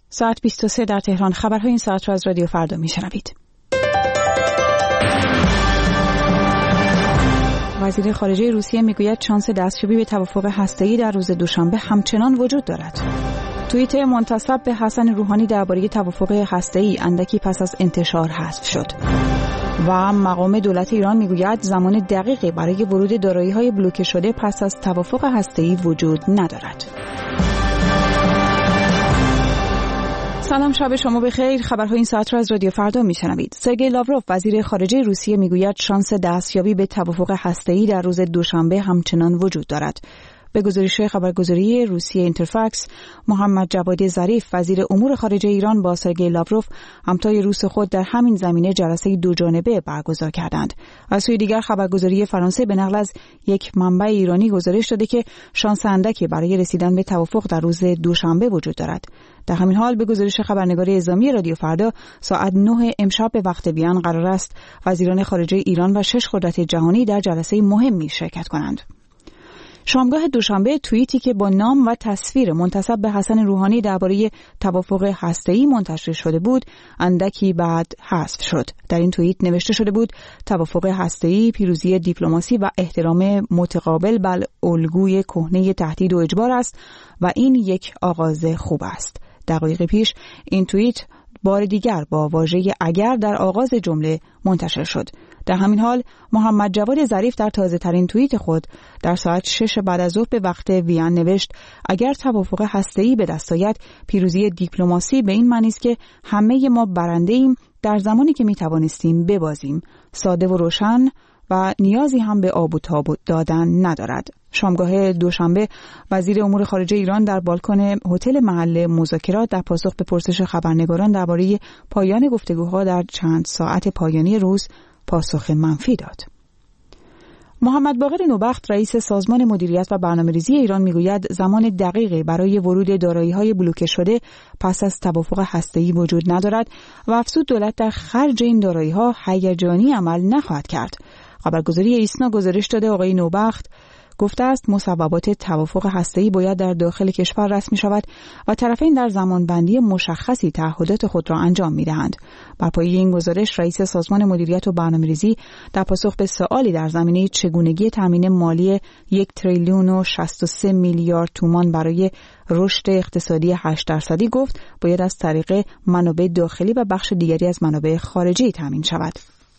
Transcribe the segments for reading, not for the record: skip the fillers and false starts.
ساعت 23 در تهران. خبرهای این ساعت را از رادیو فردا میشنوید. وزیر خارجه روسیه میگوید شانس دستیابی به توافق هسته‌ای در روز دوشنبه همچنان وجود دارد. توییت منتسب به حسن روحانی درباره توافق هسته‌ای اندکی پس از انتشار حذف شد. و مقام دولت ایران میگوید زمان دقیقی برای ورود دارایی‌های بلوکه شده پس از توافق هسته‌ای وجود ندارد. سلام، شب شما بخیر. خبرهای این ساعت را از رادیو فردا میشنوید. سرگئی لاوروف وزیر خارجه روسیه میگوید شانس دستیابی به توافق هسته‌ای در روز دوشنبه همچنان وجود دارد. به گزارش خبرگزاری روسیه اینترفکس، محمد جواد ظریف وزیر امور خارجه ایران با سرگئی لاوروف همتای روس خود در همین زمینه جلسه دوجانبه برگزار کردند. از سوی دیگر خبرگزاری فرانسه به نقل از یک منبع ایرانی گزارش داده که شانس اندکی برای رسیدن به توافق در روز دوشنبه وجود دارد. در همین حال به گزارش خبرنگار اعزامی رادیو فردا ساعت 9 امشب به وقت بیان قرار است وزیران خارجه ایران و 6 قدرت جهانی در جلسه مهمی شرکت کنند. شامگاه دوشنبه توییتی که با نام و تصویر منتسب به حسن روحانی درباره توافق هسته‌ای منتشر شده بود، اندکی بعد حذف شد. در این توییت نوشته شده بود توافق هسته‌ای پیروزی دیپلماسی و احترام متقابل بر الگوی کهنه تهدید و اجبار است و این یک آغاز خوب است. دقایق پیش این توییت بار دیگر با واژه اگر در آغاز جمله منتشر شد. در همین حال محمد جواد ظریف در تازه ترین توییت خود در ساعت 6 بعد از ظهر به وقت وین نوشت اگر توافق هسته‌ای به دست آید پیروزی دیپلماسی به این معنی است که همه ما برنده ایم در زمانی که می توانستیم ببازیم، ساده و روشن و نیازی هم به آب و تاب دادن ندارد. شامگاه دوشنبه وزیر امور خارجه ایران در بالکن هتل محل مذاکرات در پاسخ به پرسش خبرنگاران درباره پایان گفتگوها در چند ساعت پایانی روز پاسخ منفی داد. محمد باقر نوبخت رئیس سازمان مدیریت و برنامه‌ریزی ایران میگوید زمان دقیقی برای ورود دارایی‌های بلوکه شده پس از توافق هسته‌ای وجود ندارد و افزود دولت در خرج این دارایی‌ها هیجانی عمل نخواهد کرد. خبرگزاری ایسنا گزارش داده آقای نوبخت گفته است مصوبات توافق هسته‌ای باید در داخل کشور رسمی شود و طرفین در زمانبندی مشخصی تعهدات خود را انجام می‌دهند. بر پایه این گزارش رئیس سازمان مدیریت و برنامه‌ریزی در پاسخ به سوالی در زمینه چگونگی تامین مالی 1 تریلیون و 63 میلیارد تومان برای رشد اقتصادی 8% گفت باید از طریق منابع داخلی و بخش دیگری از منابع خارجی تامین شود.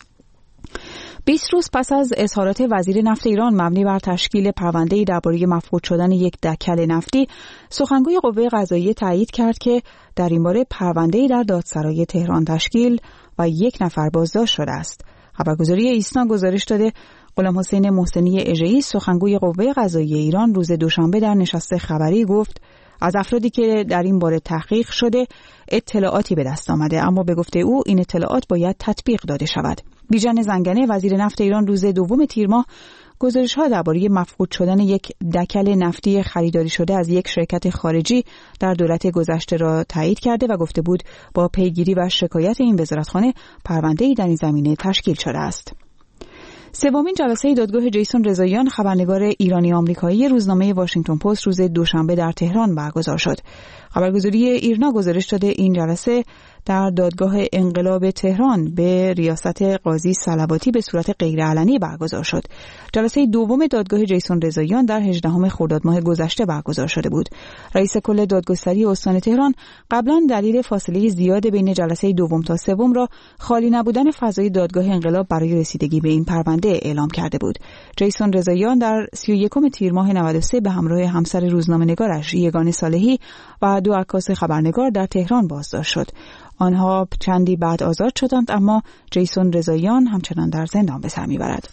20 روز پس از اظهارات وزیر نفت ایران مبنی بر تشکیل پرونده‌ای درباره مفقود شدن یک دکل نفتی، سخنگوی قوه قضاییه تایید کرد که در این باره پرونده‌ای در دادسرای تهران تشکیل و 1 نفر بازداشت شده است. خبرگزاری ایسنا گزارش داده غلام حسین محسنی اژه‌ای سخنگوی قوه قضاییه ایران روز دوشنبه در نشست خبری گفت از افرادی که در این باره تحقیق شده اطلاعاتی به دست آمده، اما به گفته او این اطلاعات باید تطبیق داده شود. بیژن زنگنه وزیر نفت ایران روز 2 تیر ماه گزارش‌ها درباره مفقود شدن یک دکل نفتی خریداری شده از یک شرکت خارجی در دولت گذشته را تایید کرده و گفته بود با پیگیری و شکایت این وزارتخانه پرونده‌ای در این زمینه تشکیل شده است. سومین جلسه دادگاه جیسون رضاییان خبرنگار ایرانی آمریکایی روزنامه واشنگتن پست روز دوشنبه در تهران برگزار شد. خبرگزاری ایرنا گزارش داده این جلسه در دادگاه انقلاب تهران به ریاست قاضی صلواتی به صورت غیرعلنی برگزار شد. جلسه دوم دادگاه جیسون رضاییان در 18 خرداد ماه گذشته برگزار شده بود. رئیس کل دادگستری استان تهران قبلا دلیل فاصله زیاد بین جلسه دوم تا سوم را خالی نبودن فضای دادگاه انقلاب برای رسیدگی به این پرونده اعلام کرده بود. جیسون رضاییان در 31 تیر ماه 93 به همراه همسر روزنامه‌نگارش یگانه صالحی و 2 عکاس خبرنگار در تهران بازداشت شد. آنها چندی بعد آزاد شدند، اما جیسون رضاییان همچنان در زندان به سر میبرد.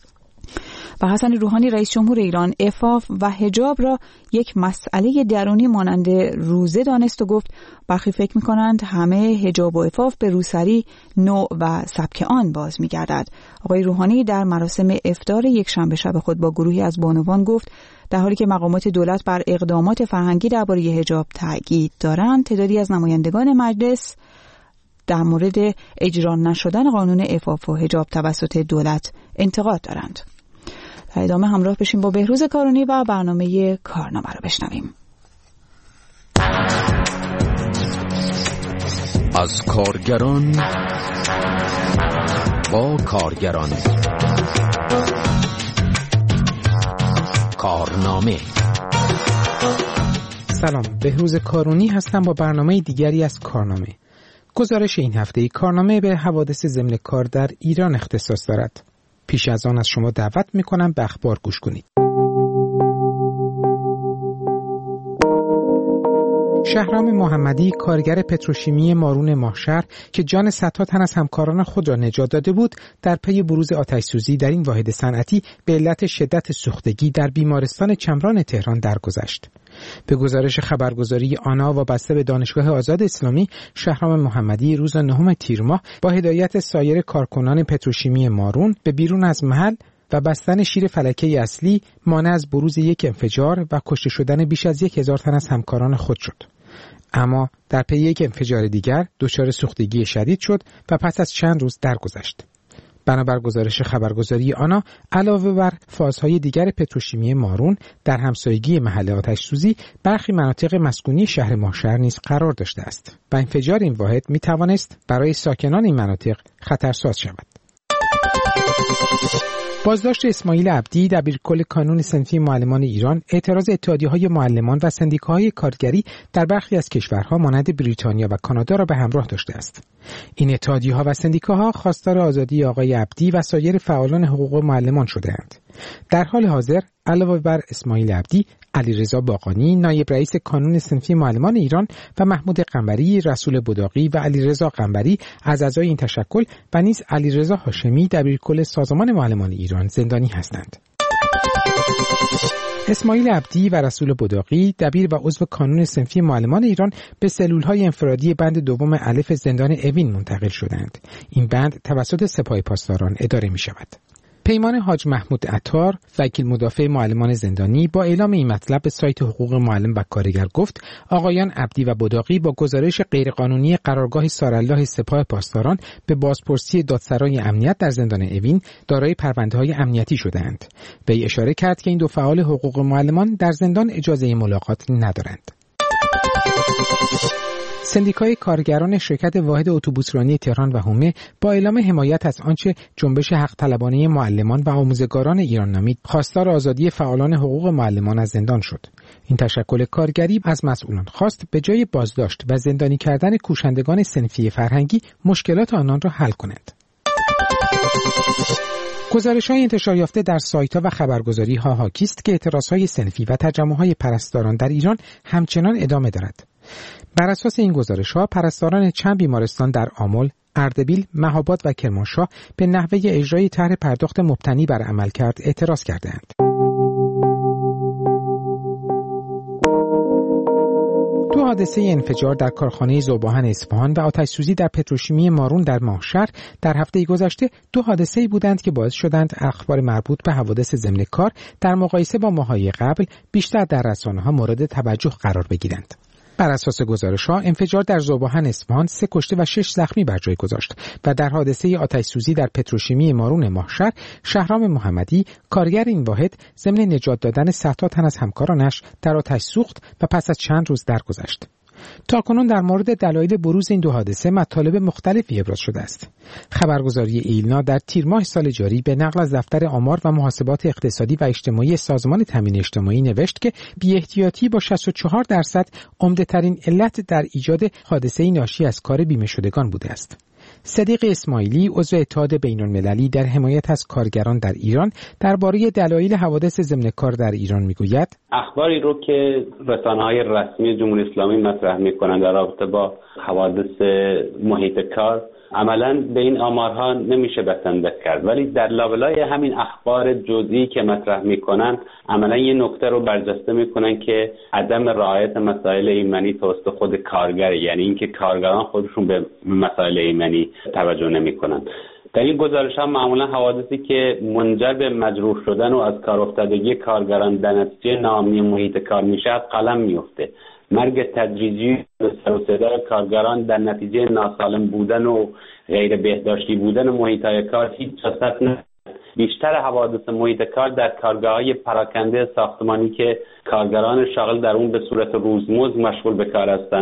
و حسن روحانی رئیس جمهور ایران عفاف و حجاب را یک مسئله درونی مانند روزه دانست و گفت برخی فکر می‌کنند همه حجاب و عفاف به روسری نوع و سبک آن باز می‌گردد. آقای روحانی در مراسم افطار یک شنبه شب خود با گروهی از بانوان گفت در حالی که مقامات دولت بر اقدامات فرهنگی درباره حجاب تاکید دارند، تعدادی از نمایندگان مجلس در مورد اجرا نشدن قانون عفاف و حجاب توسط دولت انتقاد دارند. در ادامه همراه بشیم با بهروز کارونی و برنامه کارنامه رو بشنویم. از کارگران با کارگران. کارنامه. سلام، بهروز کارونی هستم با برنامه دیگری از کارنامه. گزارش این هفته کارنامه به حوادث ضمن کار در ایران اختصاص دارد. پیش از آن از شما دعوت می‌کنم به اخبار گوش کنید. شهرام محمدی، کارگر پتروشیمی مارون ماهشهر که جان صدها تن از همکاران خود را نجات داده بود، در پی بروز آتش‌سوزی در این واحد صنعتی به علت شدت سوختگی در بیمارستان چمران تهران درگذشت. به گزارش خبرگزاری آنا وابسته به دانشگاه آزاد اسلامی، شهرام محمدی روز 9 تیر ماه با هدایت سایر کارکنان پتروشیمی مارون به بیرون از محل و بستن شیر فلکه اصلی مانع از بروز یک انفجار و کشته شدن بیش از 1000 تن از همکاران خود شد. اما در پی یک انفجار دیگر دچار سوختگی شدید شد و پس از چند روز درگذشت. بنابر گزارش خبرگزاری آنا، علاوه بر فازهای دیگر پتروشیمی مارون، در همسایگی محل آتش‌سوزی برخی مناطق مسکونی شهر ماهشهر نیز قرار داشته است و انفجار این واحد می توانست برای ساکنان این مناطق خطرساز شود. بازداشت اسماعیل عبدی، دبیرکل کانون صنفی معلمان ایران، اعتراض اتحادیه‌های معلمان و سندیکاهای کارگری در برخی از کشورها مانند بریتانیا و کانادا را به همراه داشته است. این اتحادیه‌ها و سندیکاها خواستار آزادی آقای عبدی و سایر فعالان حقوق معلمان شده‌اند. در حال حاضر علاوه بر اسماعیل عبدی، علیرضا باقانی، نایب رئیس کانون صنفی معلمان ایران و محمود قنبری، رسول بداقی و علیرضا قنبری از اعضای این تشکل و نیز علیرضا هاشمی، دبیرکل سازمان معلمان ایران زندانی هستند. اسماعیل عبدی و رسول بداقی، دبیر و عضو کانون صنفی معلمان ایران، به سلول‌های انفرادی بند دوم الف زندان اوین منتقل شدند. این بند توسط سپاه پاسداران اداره می‌شود. پیمان حاج محمود عطار، وکیل مدافع معلمان زندانی، با اعلام این مطلب به سایت حقوق معلم و کارگر گفت آقایان عبدی و بداقی با گزارش غیرقانونی قرارگاه سارالله سپاه پاسداران به بازپرسی دادسرای امنیت در زندان اوین دارای پرونده‌های امنیتی شده‌اند. وی اشاره کرد که این دو فعال حقوق معلمان در زندان اجازه ملاقات ندارند. سندیکای کارگران شرکت واحد اتوبوسرانی تهران و حومه با اعلام حمایت از آنچه جنبش حق طلبانه معلمان و آموزگاران ایران نامید، خواستار آزادی فعالان حقوق معلمان از زندان شد. این تشکل کارگری از مسئولان خواست به جای بازداشت و زندانی کردن کوشندگان صنفی فرهنگی، مشکلات آنان را حل کنند. گزارش‌های انتشار یافته در سایت‌ها و خبرگزاری‌ها حاکی است که اعتراض‌های صنفی و تجمع‌های پرستاران در ایران همچنان ادامه دارد. بر اساس این گزارش‌ها، پرستاران چند بیمارستان در آمل، اردبیل، مهاباد و کرمانشاه به نحوه اجرای طرح پرداخت مبتنی بر عملکرد اعتراض کردند. دو حادثه انفجار در کارخانه ذوباهن اصفهان و آتش‌سوزی در پتروشیمی مارون در ماهشهر در هفته گذشته دو حادثه‌ای بودند که باعث شدند اخبار مربوط به حوادث ضمن کار در مقایسه با ماه‌های قبل بیشتر در رسانه‌ها مورد توجه قرار بگیرند. بر اساس گزارش‌ها، انفجار در ذوباهن اصفهان 3 کشته و 6 زخمی بر جای گذاشت و در حادثه آتش‌سوزی در پتروشیمی مارون ماهشهر، شهرام محمدی، کارگر این واحد، ضمن نجات دادن صدها تن از همکارانش در آتش سوخت و پس از چند روز درگذشت. تاکنون در مورد دلایل بروز این دو حادثه مطالب مختلفی ابراز شده است. خبرگزاری ایلنا در تیر ماه سال جاری به نقل از دفتر آمار و محاسبات اقتصادی و اجتماعی سازمان تامین اجتماعی نوشت که بی‌احتیاطی با 64% عمده‌ترین علت در ایجاد حادثه ناشی از کار بیمه شدگان بوده است. صدیق اسماعیلی، عضو اتحاد بین‌المللی در حمایت از کارگران در ایران، درباره دلایل حوادث ضمن کار در ایران میگوید: اخباری رو که رسانه‌های رسمی جمهوری اسلامی مطرح می‌کنند در رابطه با حوادث محیط کار، عملاً به این آمارها نمیشه بسنده کرد، ولی در لابلای همین اخبار جزئی که مطرح میکنن عملاً یه نکته رو برجسته میکنن که عدم رعایت مسائل ایمنی توسط خود کارگر، یعنی اینکه کارگران خودشون به مسائل ایمنی توجه نمیکنن. در این گزارش ها معمولا حوادثی که منجر به مجروح شدن و از کار افتادگی کارگران در نتیجه ناامنی محیط کار میشه از قلم میفته. مرگ تدریجی سر و صدای کارگران در نتیجه ناسالم بودن و غیر بهداشتی بودن محیط‌های کار هیچ جست نه. بیشتر حوادث محیط کار در کارگاه‌های پراکنده ساختمانی که کارگران شاغل در اون به صورت روزمزد مشغول به کار هستند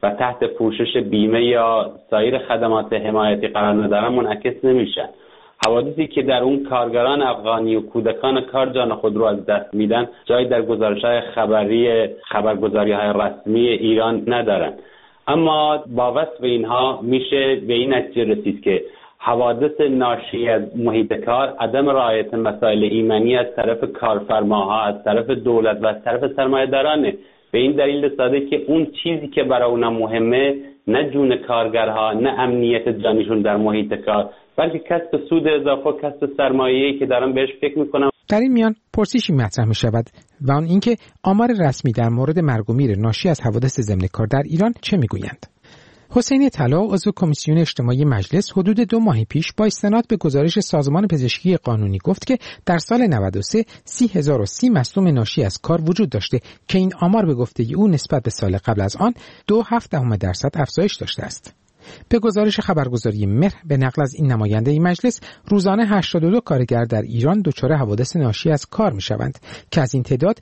و تحت پوشش بیمه یا سایر خدمات حمایتی قرار ندارن منعکس نمیشن. حوادثی که در اون کارگران افغانی و کودکان کار جان خود رو از دست میدن جایی در گزارش‌های خبرگزاری‌های رسمی ایران ندارن. اما با وصف اینها میشه به این نتیجه رسید که حوادث ناشی از محیط کار، عدم رعایت مسائل ایمنی از طرف کارفرماها، از طرف دولت و از طرف سرمایه‌دارانه. به این دلیل ساده که اون چیزی که برای اونا مهمه نه جون کارگرها، نه امنیت جانشون در محیط کار، بلکه کسب سود اضافه، کسب سرمایه‌ای که دارن بهش فکر میکنن. در این میان پرسشی مطرح می شود و آن اینکه آمار رسمی در مورد مرگ و میر ناشی از حوادث ضمن کار در ایران چه میگویند. حسین طلا، عضو کمیسیون اجتماعی مجلس، حدود 2 ماه پیش با استناد به گزارش سازمان پزشکی قانونی گفت که در سال 93 30,030 مصدوم ناشی از کار وجود داشته که این آمار به گفته او نسبت به سال قبل از آن 2.7% افزایش داشته است. به گزارش خبرگزاری مهر به نقل از این نماینده ای مجلس، روزانه 82 کارگر در ایران دچار حوادث ناشی از کار می‌شوند که از این تعداد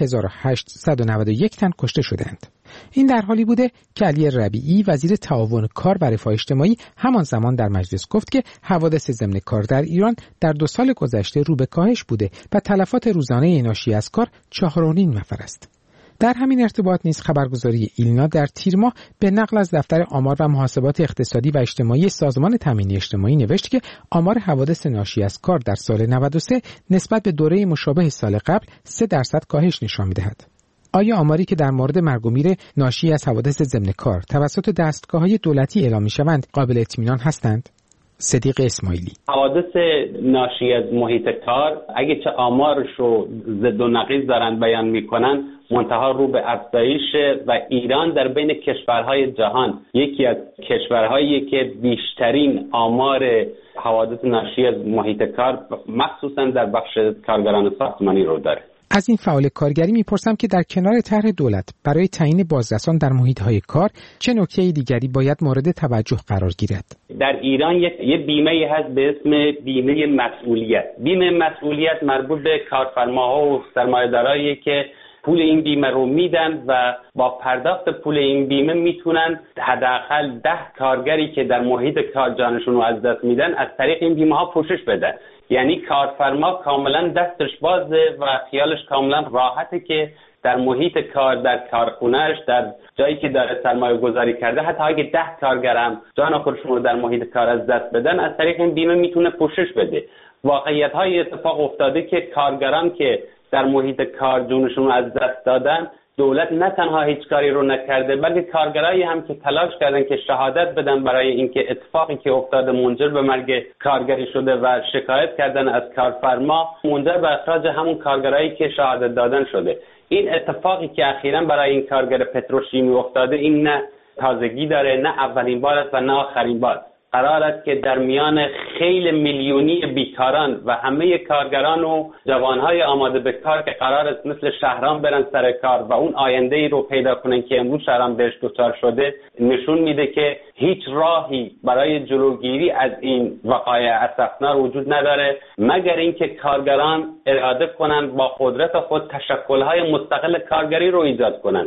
1891 تن کشته شدند. این در حالی بوده که علی ربیعی، وزیر تعاون کار و رفاه اجتماعی، همان زمان در مجلس گفت که حوادث ضمن کار در ایران در 2 سال گذشته رو به کاهش بوده و تلفات روزانه ناشی از کار 4.5 نفر است. در همین ارتباط نیز خبرگزاری ایلنا در تیر ماه به نقل از دفتر آمار و محاسبات اقتصادی و اجتماعی سازمان تامین اجتماعی نوشت که آمار حوادث ناشی از کار در سال 93 نسبت به دوره مشابه سال قبل 3% کاهش نشان می‌دهد. آیا آماری که در مورد مرگ و میر ناشی از حوادث ضمن کار توسط دستگاه‌های دولتی اعلام می‌شوند قابل اطمینان هستند؟ صدیق اسماعیلی: حوادث ناشی از محیط کار اگه چه آمارش رو ضد و نقیض دارن بیان میکنن، منتها رو به افزایش و ایران در بین کشورهای جهان یکی از کشورهایی که بیشترین آمار حوادث ناشی از محیط کار مخصوصا در بخش کارگران ساختمانی رو داره. از این فعال کارگری میپرسم که در کنار طرح دولت برای تعیین بازرسان در محیط‌های کار چه نکته دیگری باید مورد توجه قرار گیرد؟ در ایران یه بیمه هست به اسم بیمه مسئولیت. بیمه مسئولیت مربوط به کارفرماها و سرمایه‌دارایی که پول این بیمه رو میدن و با پرداخت پول این بیمه میتونن حداقل 10 کارگری که در محیط کار جانشون رو از دست میدن از طریق این بیمه ها پوشش بدن. یعنی کارفرما کاملا دستش بازه و خیالش کاملا راحته که در محیط کار، در کارخونهش، در جایی که داره سرمایه گذاری کرده، حتی اگه 10 کارگر هم جان خودشون رو در محیط کار از دست بدن، از طریق این بیمه میتونه پوشش بده. واقعیت های اتفاق افتاده که کارگران که در محیط کار جونشون رو از دست دادن، دولت نه تنها هیچ کاری رو نکرده، بلکه کارگرایی هم که تلاش کردن که شهادت بدن برای اینکه اتفاقی که افتاده منجر به مرگ کارگری شده و شکایت کردن از کارفرما منجر به اخراج همون کارگرایی که شهادت دادن شده. این اتفاقی که اخیراً برای این کارگر پتروشیمی افتاده، این نه تازگی داره، نه اولین بار است و نه آخرین بار. قرار است که در میان خیلی میلیونی بیکاران و همه کارگران و جوانهای آماده به کار که قرار است مثل شهران برن سر کار و اون آینده‌ای رو پیدا کنن که امروز شهران بهش دچار شده، نشون میده که هیچ راهی برای جلوگیری از این وقایع اسفناک وجود نداره مگر اینکه کارگران اراده کنن با قدرت خود تشکل‌های مستقل کارگری رو ایجاد کنن.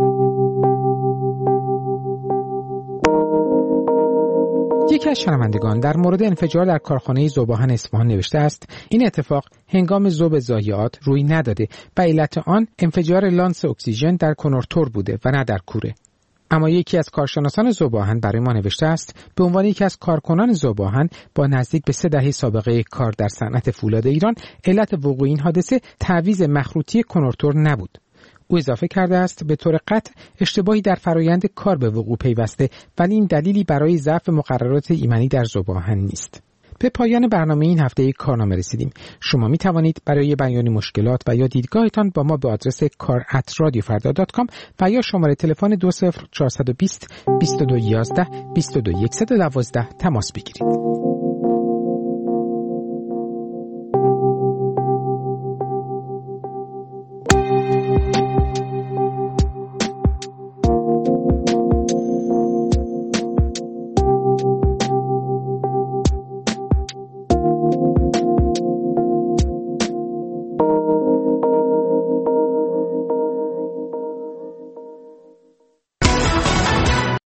یکی از شنوندگان در مورد انفجار در کارخانه ذوباهن اصفهان نوشته است: این اتفاق هنگام ذوب ضایعات روی نداده و علت آن انفجار لانس اکسیژن در کنورتور بوده و نه در کوره. اما یکی از کارشناسان ذوباهن برای ما نوشته است به عنوان یکی از کارکنان ذوباهن با نزدیک به 3 دهه سابقه کار در صنعت فولاد ایران، علت وقوع این حادثه تعویض مخروطی کنورتور نبود. او اضافه کرده است به طور قطع اشتباهی در فرایند کار به وقوع پیوسته، ولی این دلیلی برای ضعف مقررات ایمنی در ذوباهن نیست. به پایان برنامه این هفته کارنامه رسیدیم. شما می توانید برای بیان مشکلات و یا دیدگاهتان با ما به آدرس kar@radiofarda.com و یا شماره تلفن 20420 2211 22 112 تماس بگیرید.